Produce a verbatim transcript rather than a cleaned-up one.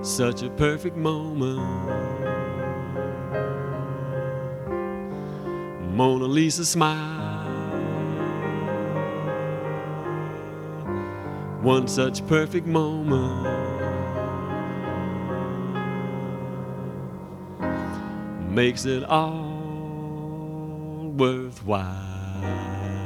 such a perfect moment. Mona Lisa smile, one such perfect moment makes it all worthwhile.